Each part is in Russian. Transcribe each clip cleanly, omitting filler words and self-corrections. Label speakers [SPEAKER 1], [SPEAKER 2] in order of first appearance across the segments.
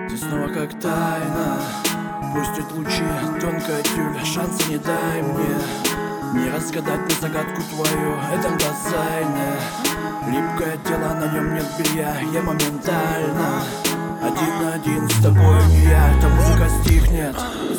[SPEAKER 1] Ты снова как тайна, пустят лучи, тонкая тюль, шанса не дай мне. Не разгадать мне загадку твою, это дизайне. Липкое тело, на нем нет белья, я моментально один на один с тобой, не я. Эта музыка стихнет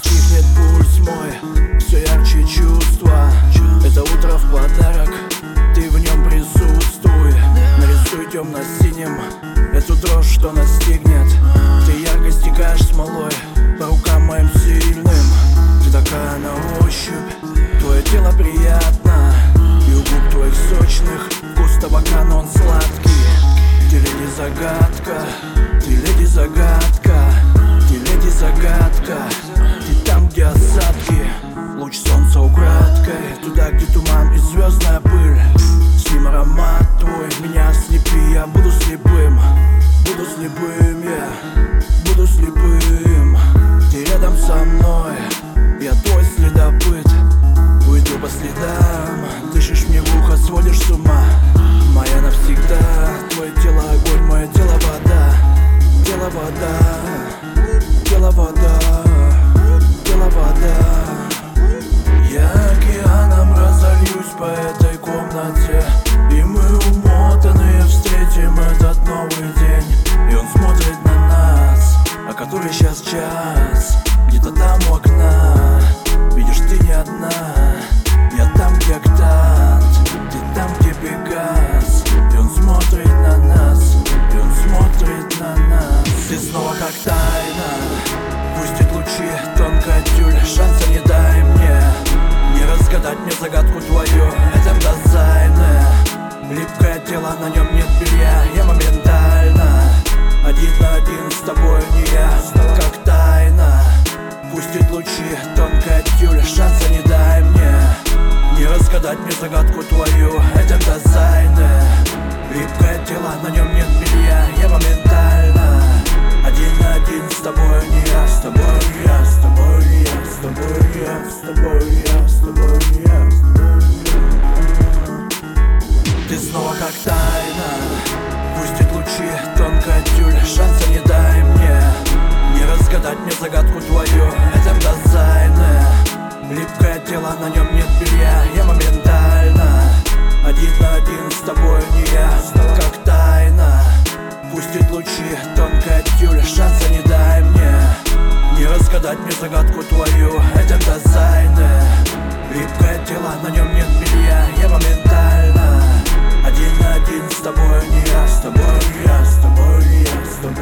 [SPEAKER 1] пульс мой, все ярче чувства. Это утро в подарок, ты в нем присутствуй. Нарисуй темно-синим эту дрожь, что настигнет. Ты ярко стекаешь смолой по рукам моим сильным. Ты такая на ощупь, твое тело приятно, и у губ твоих сочных вкус табака, но он сладкий. Ты леди-загадка, ты леди-загадка, ты леди-загадка. Ты там, где осадки, луч солнца украдкой, туда, где туман и звездная пыль. С ним аромат твой, меня ослепи, я буду слепым. Буду слепым, я буду слепым. Ты рядом со мной, я твой следопыт. Уйду по следам, дышишь мне в ухо, сводишь с ума. Моя навсегда, твое тело огонь, мое тело вода. Тело вода, тело вода, тело вода. Я океаном разольюсь по этой комнате, и мы умотанные встретим этот новый день. И он смотрит на нас, а который сейчас час, где-то там у окна. Видишь, ты не одна, я там, где октант, ты там, где Пегас. И он смотрит на нас, и он смотрит на нас. Ты снова как тайна, пустит лучи, тонкая тюль, шанса не дай мне. Не разгадать мне загадку твою, это дизайне. Липкое тело, на нем нет белья, я моментально один на один с тобой, не я. Как тайна, пустит лучи, тонкая тюль, шанса не дай мне. Не разгадать мне загадку твою, это дизайне. Липкое тело, на нем нет белья, я моментально один на один с тобой, не я. С тобой не я, с тобой не я, с тобой не я, с тобой не я, с тобой не я, с тобой не я. Ты снова как тайна, пустит лучи, тонкая тюль, шанса не дай мне. Не разгадать мне загадку твою, это дизайне. Липкое тело, на нем нет белья, я моментально один на один с тобой, не я. Как тайна, пустит лучи, тонкая тюль, шанса не дай мне. Не разгадать мне загадку твою, это дизайне. Липкое тело, на нем нет белья, я моментально один на один с тобой, не я. С тобой не я, с тобой не я, с тобой.